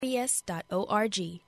sbs.org.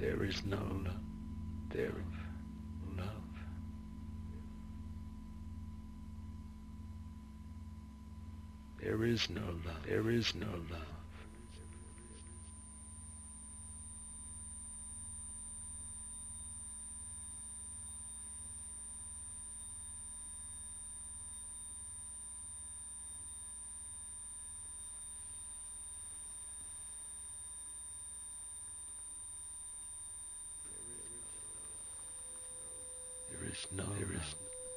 There is no love. There is love. There is no love. There is no love. There is no love.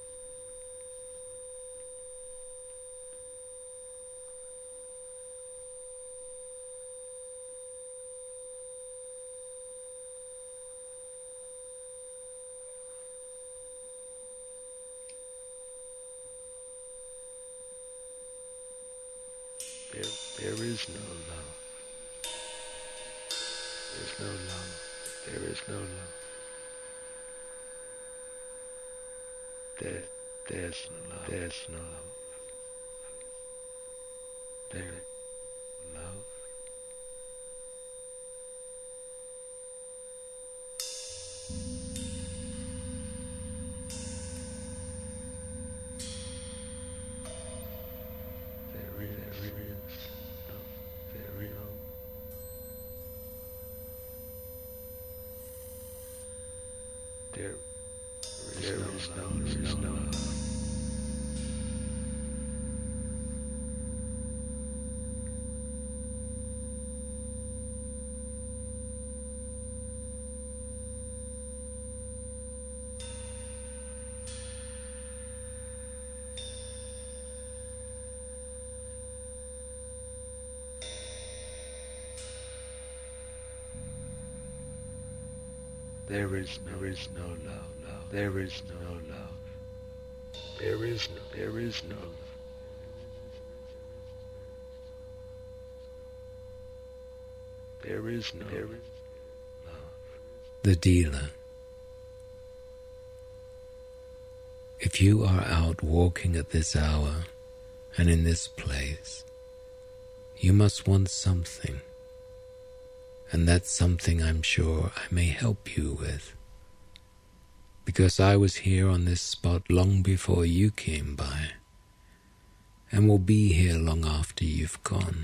There is no love. There's no love. There is no love. There's no love. There's no love. There love. There is no. There is no. There is no love. There is no love. There is no love. There is no love. There is no love. The dealer. If you are out walking at this hour and in this place, you must want something. And that's something I'm sure I may help you with. Because I was here on this spot long before you came by, and will be here long after you've gone.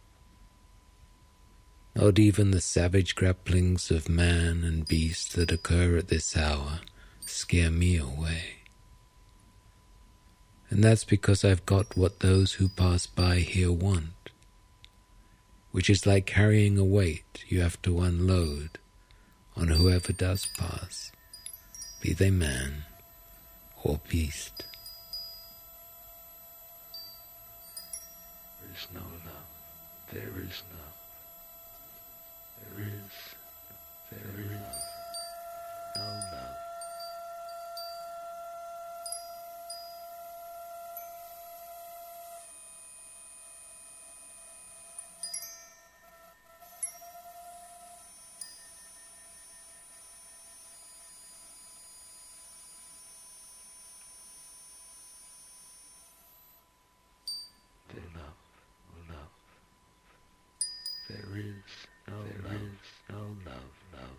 Not even the savage grapplings of man and beast that occur at this hour scare me away. And that's because I've got what those who pass by here want, which is like carrying a weight you have to unload on whoever does pass, be they man or beast. There is no love. There is no. There is no love. There is no love.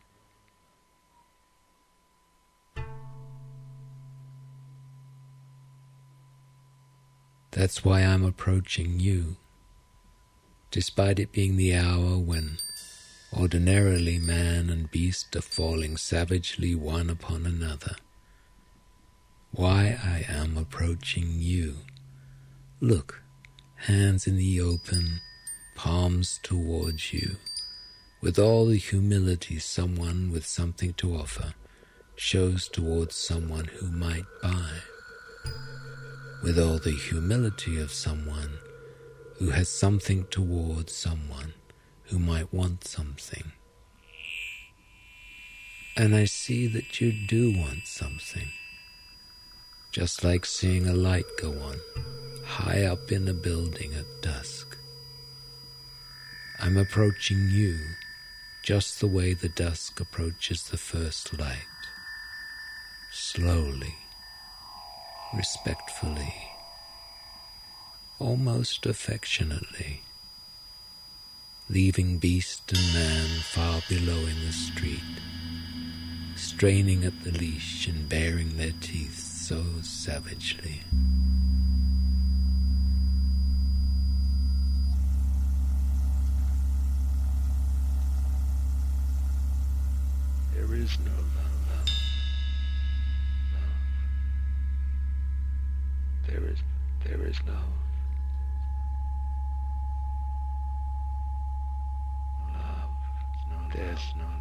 That's why I'm approaching you, despite it being the hour when ordinarily man and beast are falling savagely one upon another. Why I am approaching you. Look, hands in the open, palms towards you, with all the humility someone with something to offer shows towards someone who might buy, with all the humility of someone who has something towards someone who might want something. And I see that you do want something, just like seeing a light go on high up in a building at dusk. I'm approaching you just the way the dusk approaches the first light, slowly, respectfully, almost affectionately, leaving beast and man far below in the street, straining at the leash and baring their teeth so savagely. There is no love. There is no love. No, there's no love.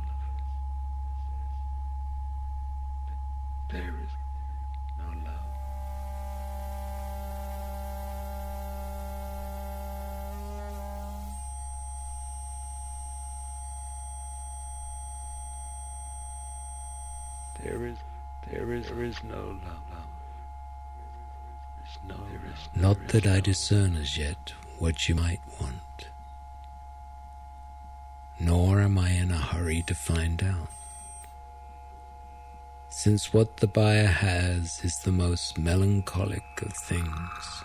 There is no love. There is no love. Not that I discern as yet what you might want, nor am I in a hurry to find out, since what the buyer has is the most melancholic of things.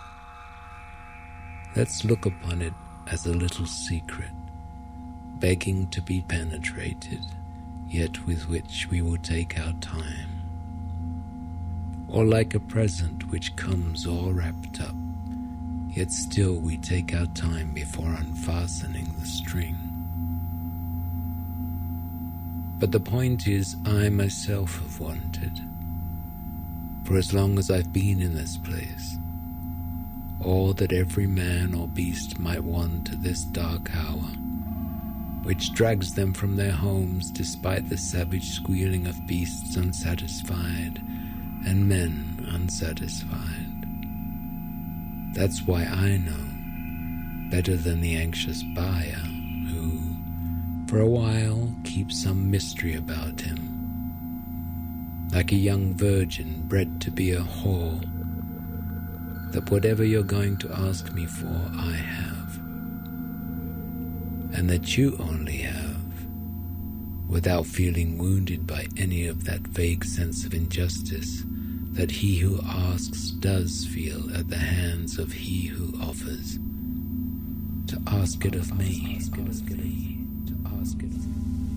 Let's look upon it as a little secret, begging to be penetrated, yet with which we will take our time, or like a present which comes all wrapped up, yet still we take our time before unfastening the string. But the point is, I myself have wanted, for as long as I've been in this place, all that every man or beast might want at this dark hour, which drags them from their homes despite the savage squealing of beasts unsatisfied and men unsatisfied. That's why I know, better than the anxious buyer, who, for a while, keeps some mystery about him, like a young virgin bred to be a whore, that whatever you're going to ask me for, I have, and that you only have, without feeling wounded by any of that vague sense of injustice that he who asks does feel at the hands of he who offers. To ask it of me, to ask it of me, to ask it of me.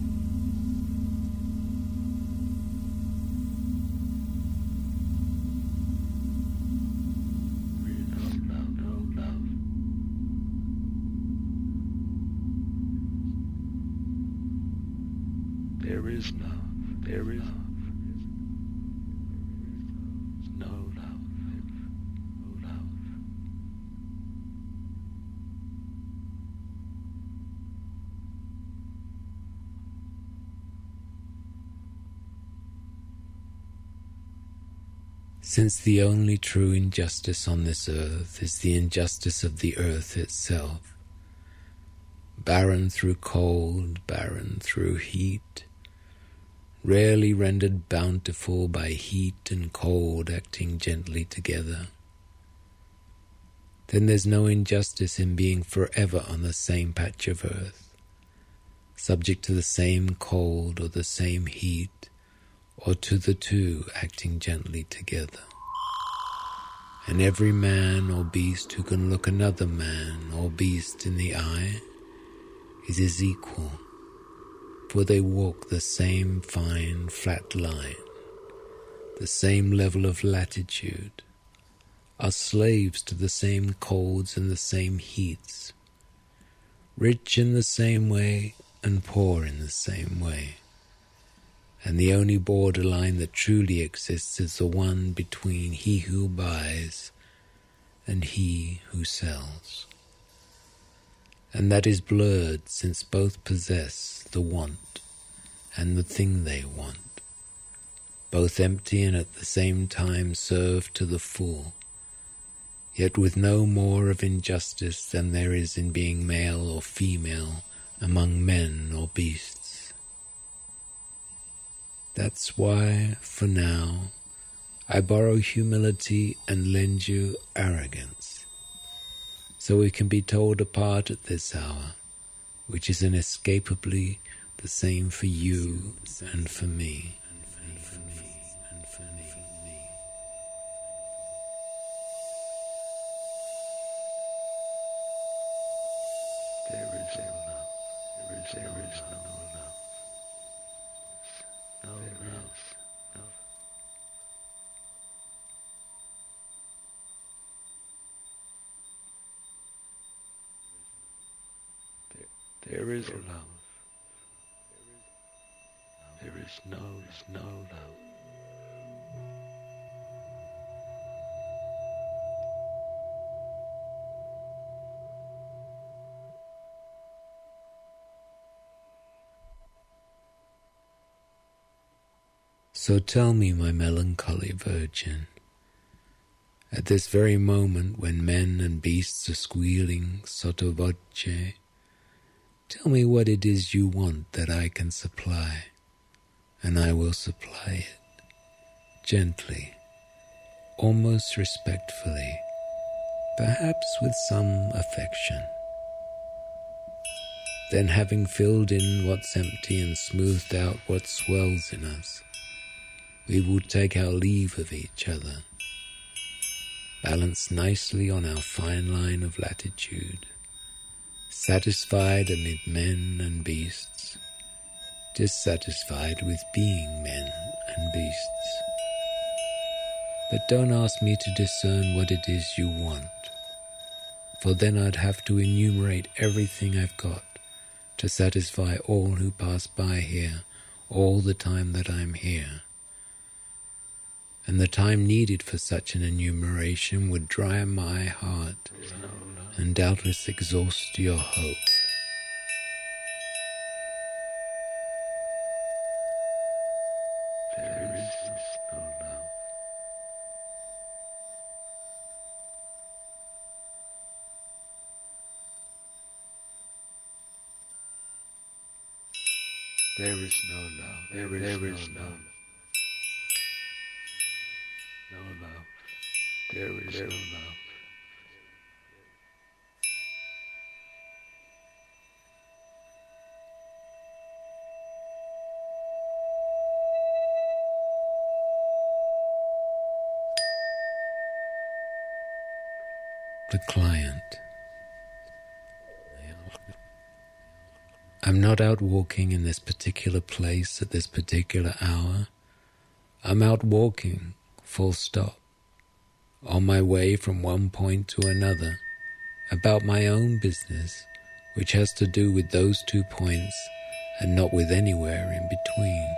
There is no love. Since the only true injustice on this earth is the injustice of the earth itself, barren through cold, barren through heat, rarely rendered bountiful by heat and cold acting gently together, then there's no injustice in being forever on the same patch of earth, subject to the same cold or the same heat, or to the two acting gently together. And every man or beast who can look another man or beast in the eye is his equal, for they walk the same fine flat line, the same level of latitude, are slaves to the same colds and the same heats, rich in the same way and poor in the same way, and the only borderline that truly exists is the one between he who buys and he who sells. And that is blurred, since both possess the want and the thing they want, both empty and at the same time serve to the full, yet with no more of injustice than there is in being male or female among men or beasts. That's why, for now, I borrow humility and lend you arrogance, so we can be told apart at this hour, which is inescapably the same for you and for me. There is no love. There is no love. No love. No. There is no love. There is no love. So tell me, my melancholy virgin, at this very moment when men and beasts are squealing sotto voce, tell me what it is you want that I can supply, and I will supply it, gently, almost respectfully, perhaps with some affection. Then, having filled in what's empty and smoothed out what swells in us, we will take our leave of each other, balanced nicely on our fine line of latitude, satisfied amid men and beasts, dissatisfied with being men and beasts. But don't ask me to discern what it is you want, for then I'd have to enumerate everything I've got to satisfy all who pass by here all the time that I'm here. And the time needed for such an enumeration would dry my heart and doubtless exhaust your hope. There is no love. There is no love. There is no love. No love. There is no love. The client. I'm not out walking in this particular place at this particular hour. I'm out walking, full stop, on my way from one point to another, about my own business, which has to do with those 2 points and not with anywhere in between.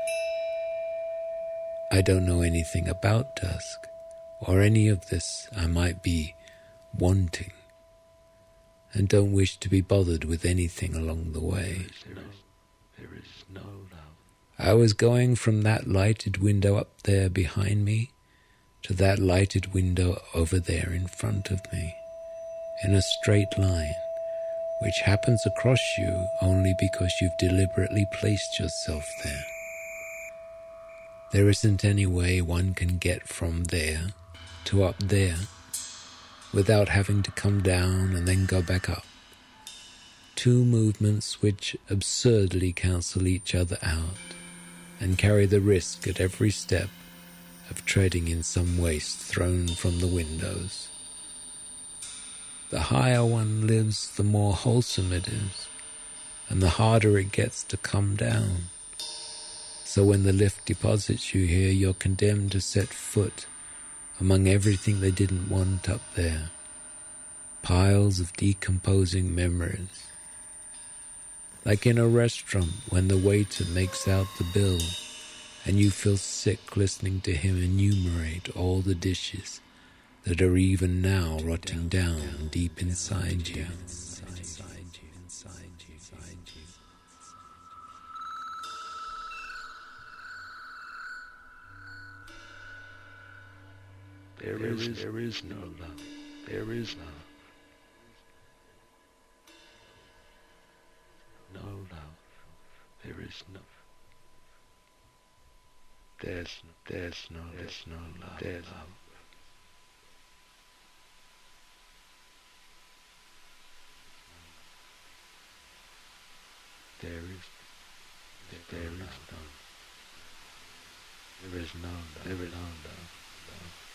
I don't know anything about dusk, or any of this I might be wanting, and don't wish to be bothered with anything along the way. There is no love. I was going from that lighted window up there behind me to that lighted window over there in front of me, in a straight line, which happens across you only because you've deliberately placed yourself there. There isn't any way one can get from there to up there without having to come down and then go back up. 2 movements which absurdly cancel each other out and carry the risk at every step of treading in some waste thrown from the windows. The higher one lives, the more wholesome it is, and the harder it gets to come down. So when the lift deposits you here, you're condemned to set foot among everything they didn't want up there. Piles of decomposing memories. Like in a restaurant when the waiter makes out the bill and you feel sick listening to him enumerate all the dishes that are even now rotting down deep inside you. There is no love. There is love. No love. There is no. There's no love. There's love. There is no love. There is no love.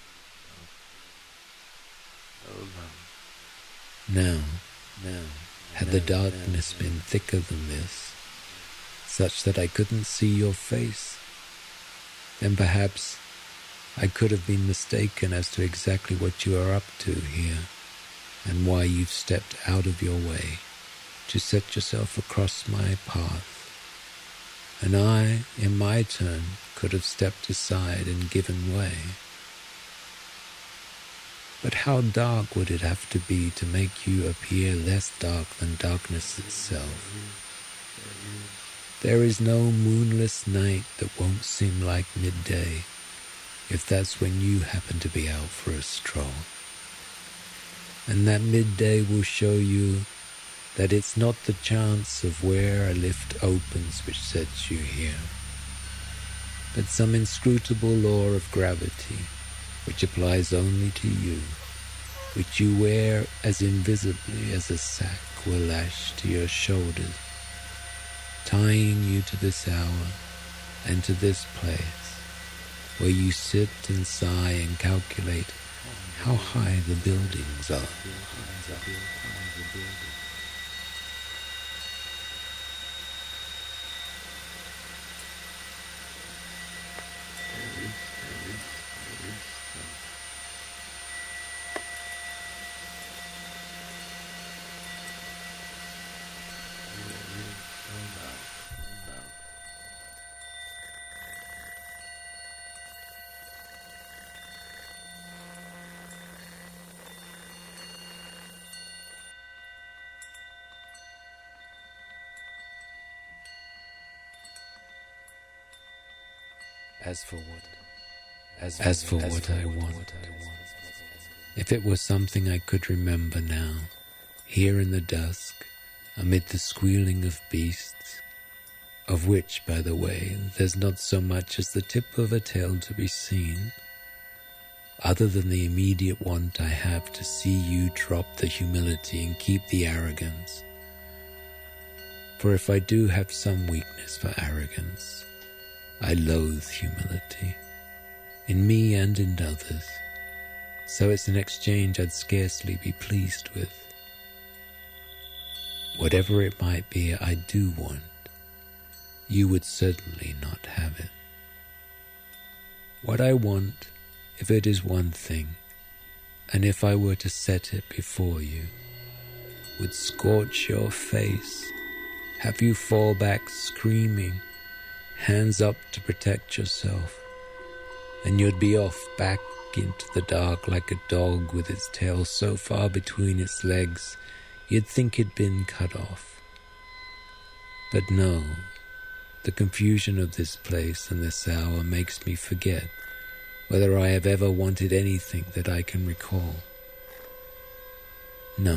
No love. Now, Had the darkness been thicker than this, such that I couldn't see your face, then perhaps I could have been mistaken as to exactly what you are up to here, and why you've stepped out of your way to set yourself across my path. And I, in my turn, could have stepped aside and given way. But how dark would it have to be to make you appear less dark than darkness itself? There is no moonless night that won't seem like midday, if that's when you happen to be out for a stroll. And that midday will show you that it's not the chance of where a lift opens which sets you here, but some inscrutable law of gravity which applies only to you, which you wear as invisibly as a sack will lash to your shoulders, tying you to this hour and to this place, where you sit and sigh and calculate how high the buildings are. As for what I want, if it were something I could remember now, here in the dusk, amid the squealing of beasts, of which, by the way, there's not so much as the tip of a tail to be seen, other than the immediate want I have to see you drop the humility and keep the arrogance. For if I do have some weakness for arrogance, I loathe humility, in me and in others, so it's an exchange I'd scarcely be pleased with. Whatever it might be I do want, you would certainly not have it. What I want, if it is one thing, and if I were to set it before you, would scorch your face, have you fall back screaming, hands up to protect yourself, and you'd be off back into the dark like a dog with its tail so far between its legs you'd think it'd been cut off. But no, the confusion of this place and this hour makes me forget whether I have ever wanted anything that I can recall. No,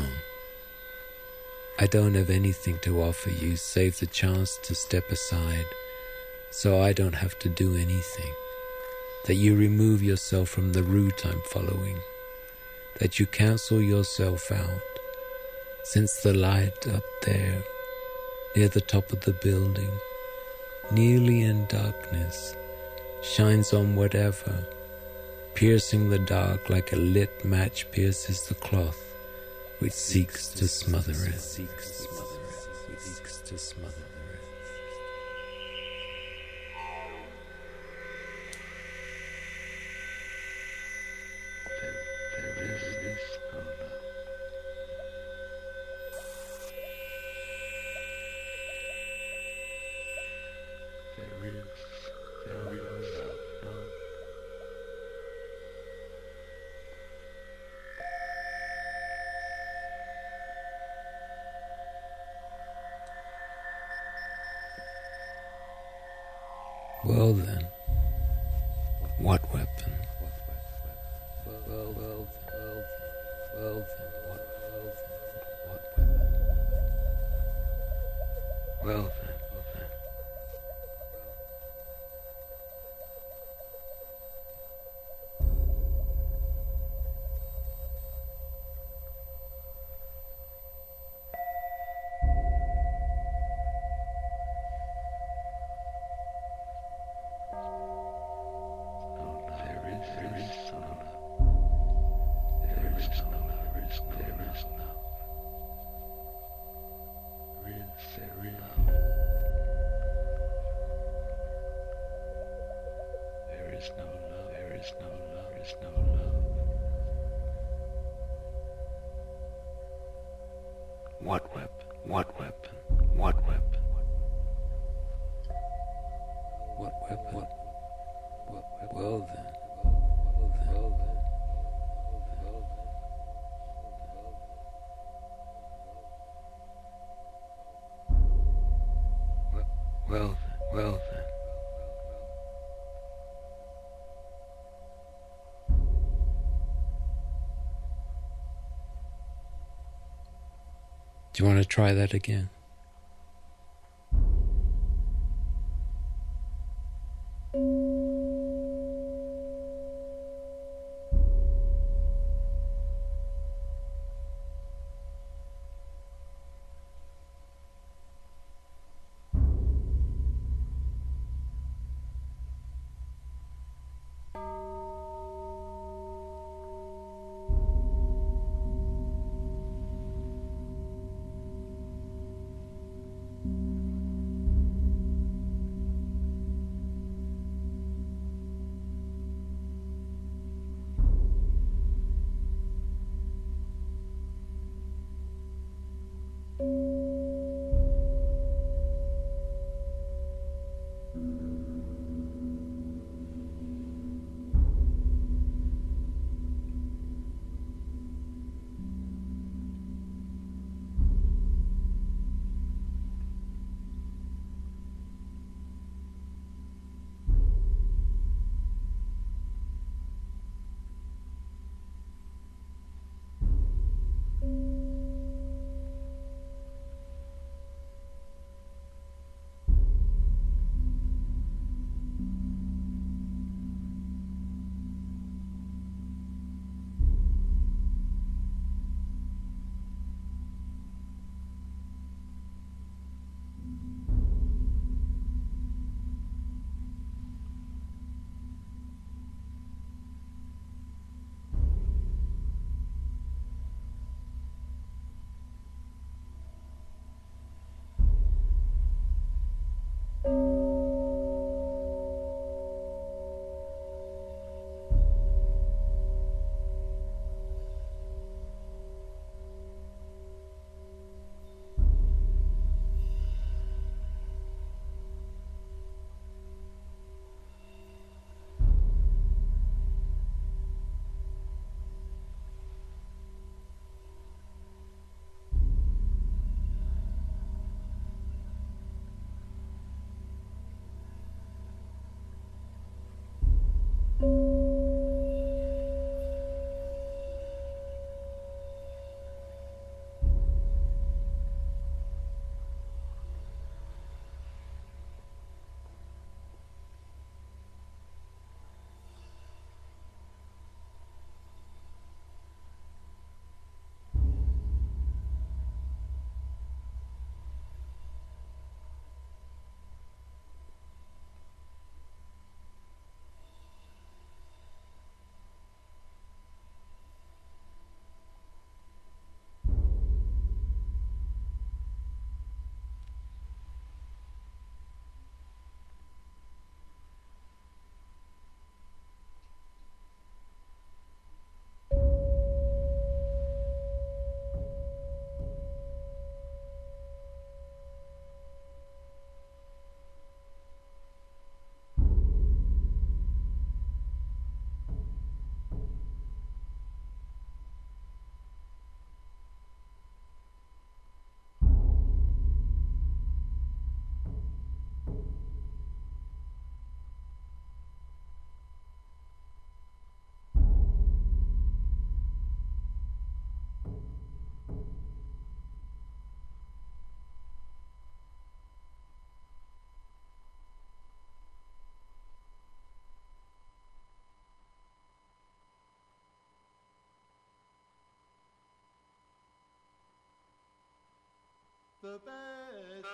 I don't have anything to offer you save the chance to step aside so I don't have to do anything, that you remove yourself from the route I'm following, that you cancel yourself out, since the light up there, near the top of the building, nearly in darkness, shines on whatever, piercing the dark like a lit match pierces the cloth which seeks to smother it. Well then, what weapon? Well then, what weapon? Well then. very loud. There is no love, there is no love, there is no love. What weapon? What weapon? What weapon? What weapon? What? Well then. Well then. Do you want to try that again? The best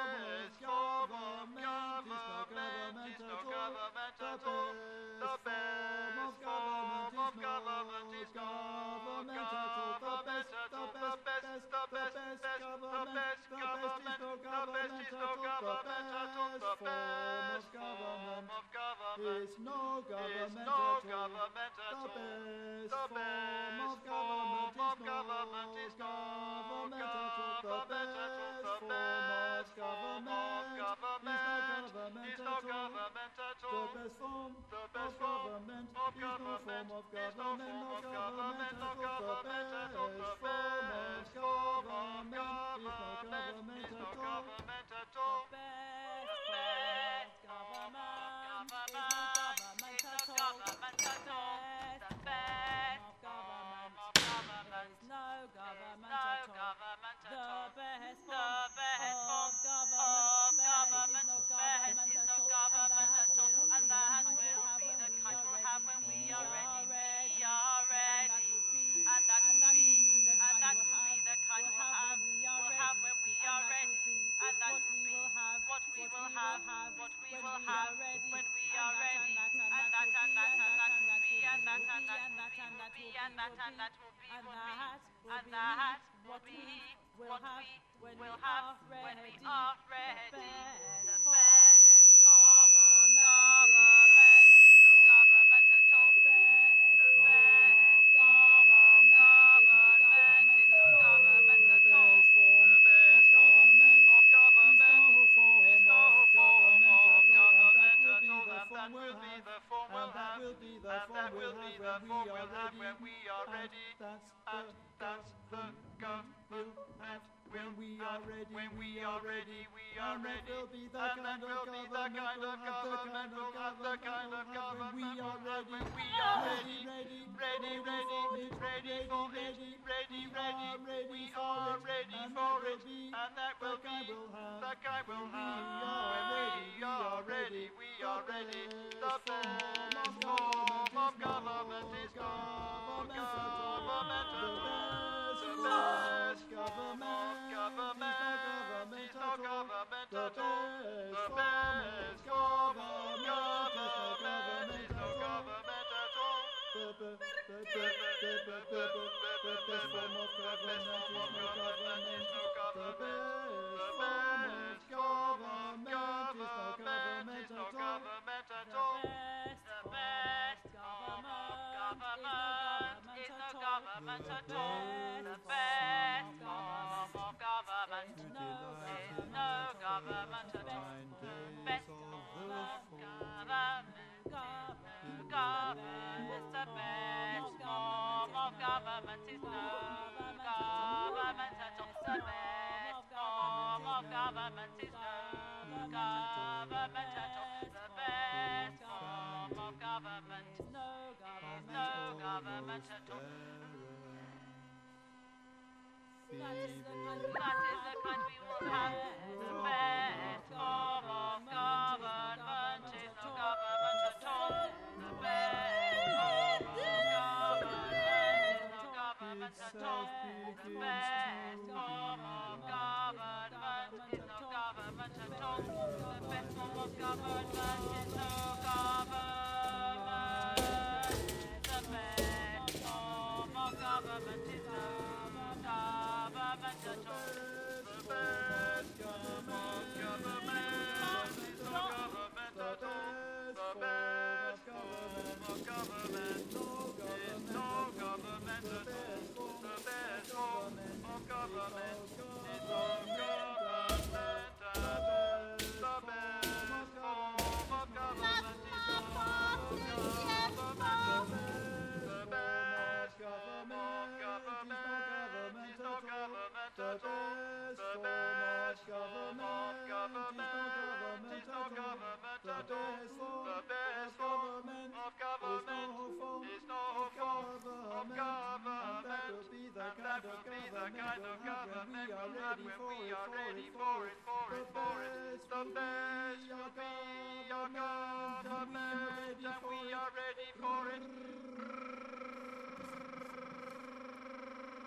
form of government is no government at all. The best form of government is no government at all. The best is no government at all. The best form of government is no government at all. The best form of government is no government at all. The best form of government is no form of government, no government at all. The best form of government is no government at all.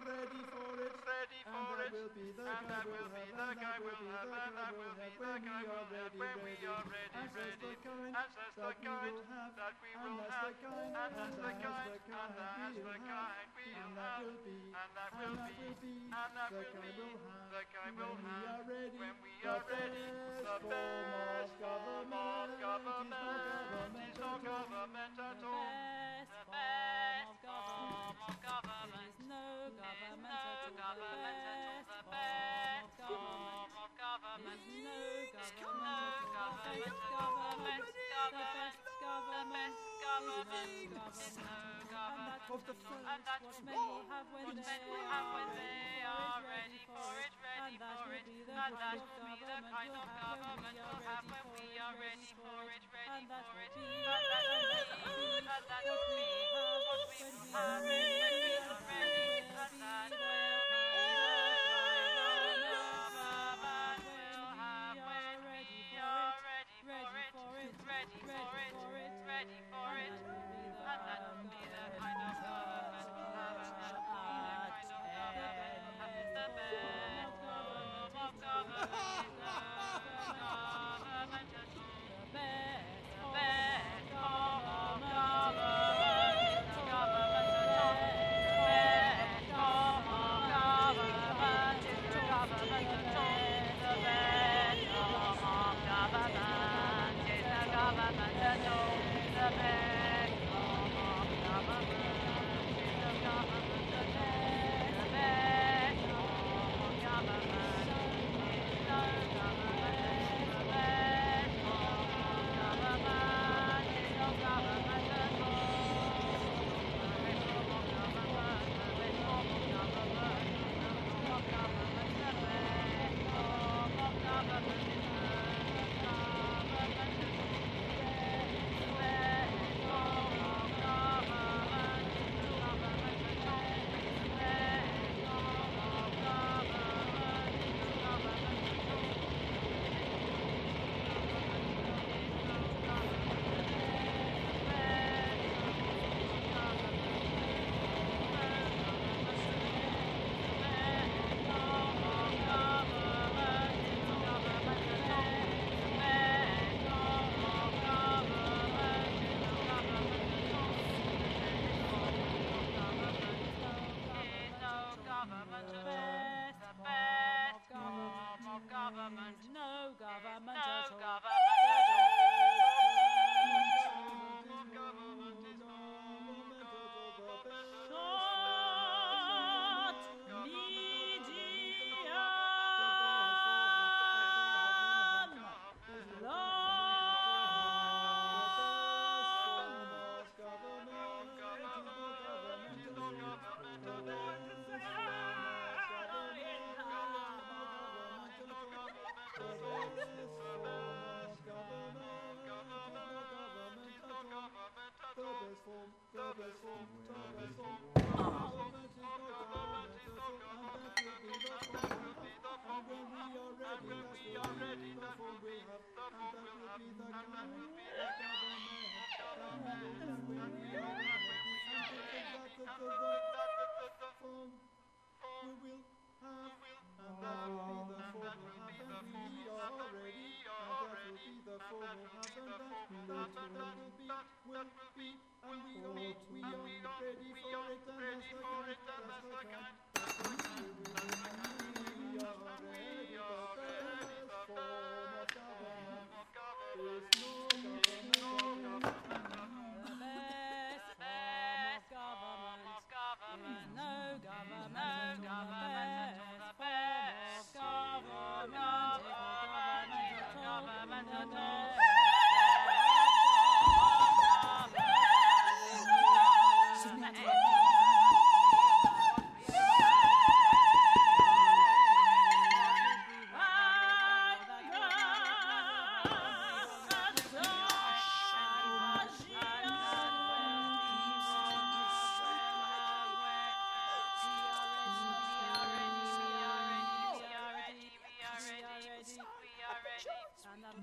ready for it, and that will be the guy we'll have, and that will be the guy we'll have when we are ready, and that's the kind that we will have, and that's the kind, and that's the kind we'll have, and that will be the guy we'll have when we are ready. The best form of government is no government at all. The best form of government is no government at all. The best form of government is no government at all. And that's what many have when they are ready for it, and that will be the kind of government we'll have when we are ready for it, and that will be what we have when we are ready, and that will be ready for it, and that will be the kind of government we'll have, and that will be the best form of government is no government at all. The best form of government is no government at all. The best form of government is no government at all. The best form of government is no government at all. The best form of government is no government at all. The best form of government is no government at all. The best form of government is no government at all. The best form of government, the best form of government, the best form of government, the best form of government is no government at all.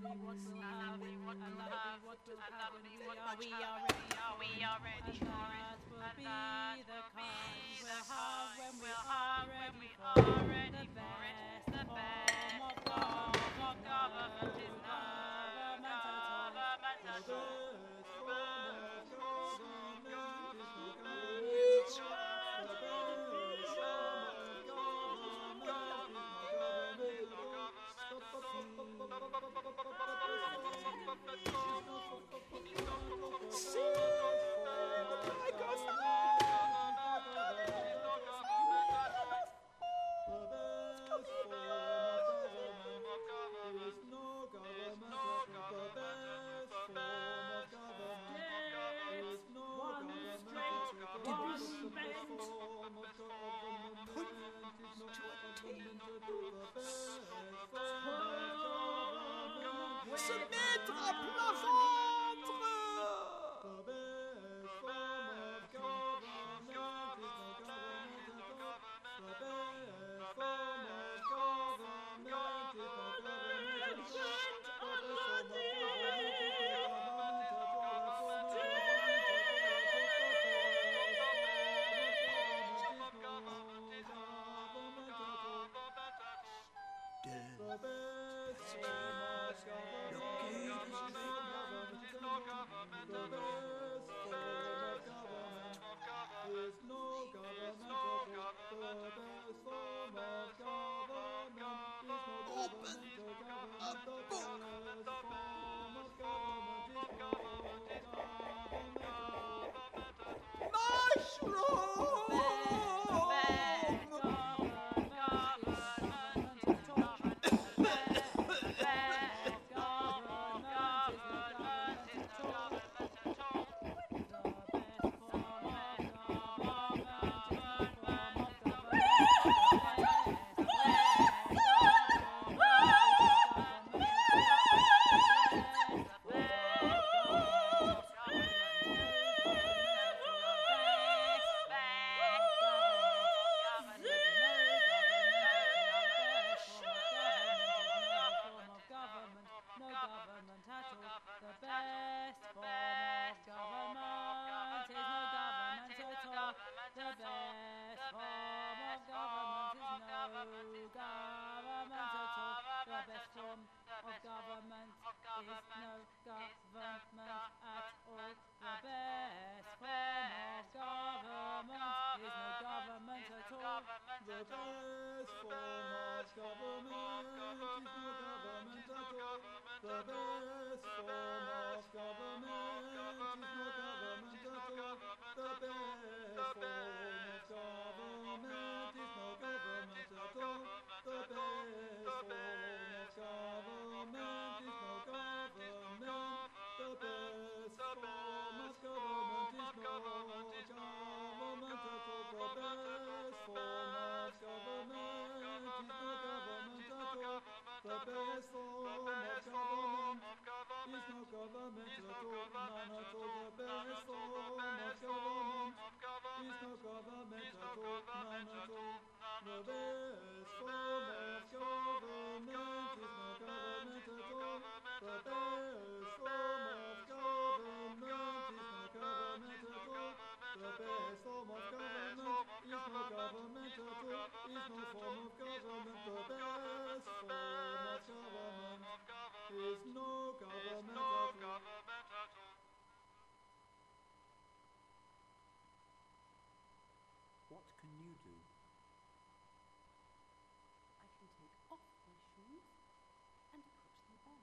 Se mettre à plat What can you do? I can take off my shoes and put them on.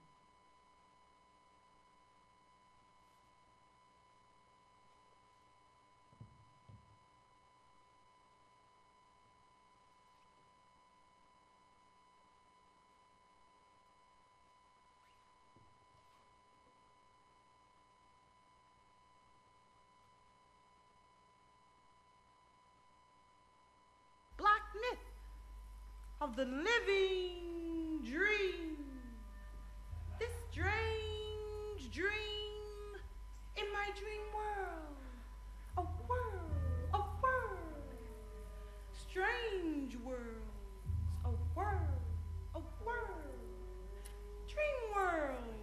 Black myth of the living dream. This strange dream in my dream world. A world, a world. Strange worlds. A world, a world. Dream world.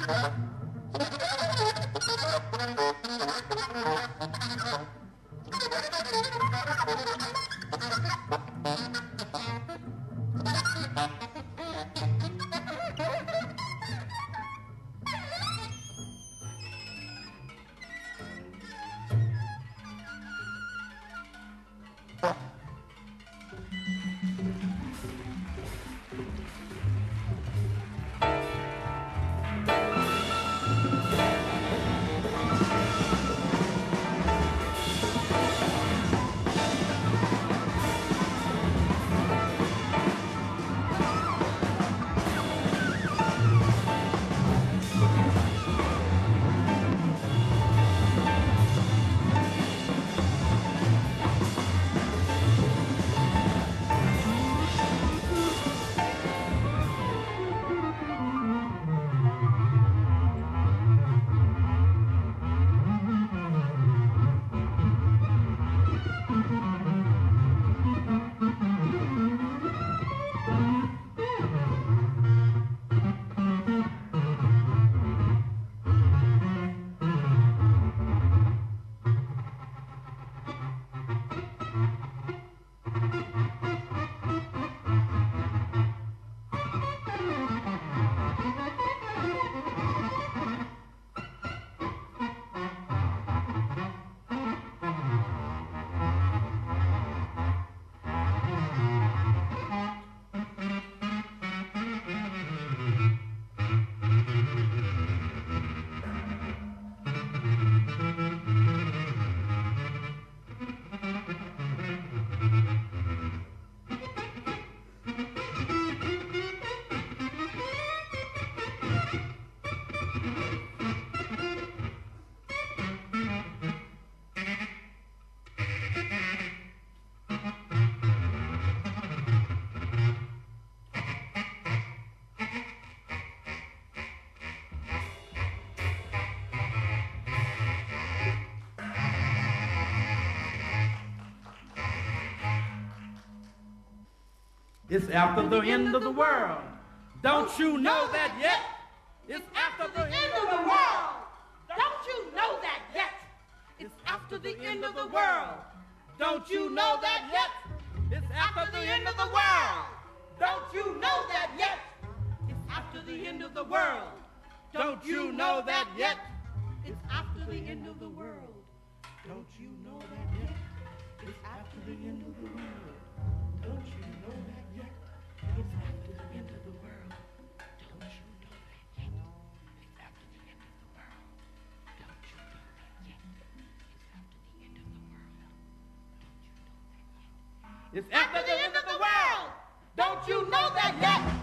It's after the end of the world. Don't you know that yet? It's after the end of the world. Don't you know that yet? It's after the end of the world. Don't you know that yet? It's after the end of the world. Don't you know that yet? It's after the end of the world. Don't you know that yet? It's after the end of the world. Don't you know that yet? It's after the end of the world. Don't you know that yet? It's after the end of the world. Don't you know that yet? It's after the end of the world. Don't you know that yet? It's after the end of the world. It's after the end of the world. Don't you know that yet?